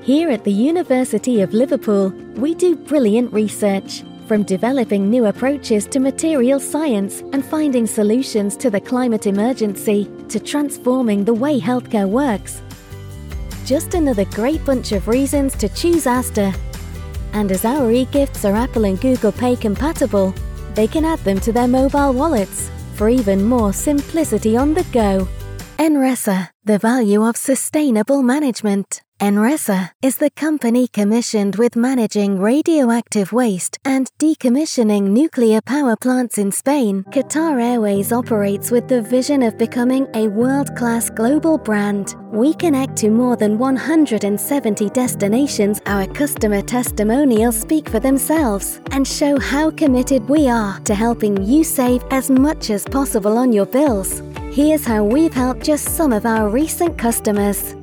Here at the University of Liverpool, we do brilliant research, from developing new approaches to material science and finding solutions to the climate emergency, to transforming the way healthcare works. Just another great bunch of reasons to choose Asda. And as our e-gifts are Apple and Google Pay compatible, they can add them to their mobile wallets for even more simplicity on the go. NRESA, the value of sustainable management. NRESA is the company commissioned with managing radioactive waste and decommissioning nuclear power plants in Spain. Qatar Airways operates with the vision of becoming a world-class global brand. We connect to more than 170 destinations. Our customer testimonials speak for themselves and show how committed we are to helping you save as much as possible on your bills. Here's how we've helped just some of our recent customers.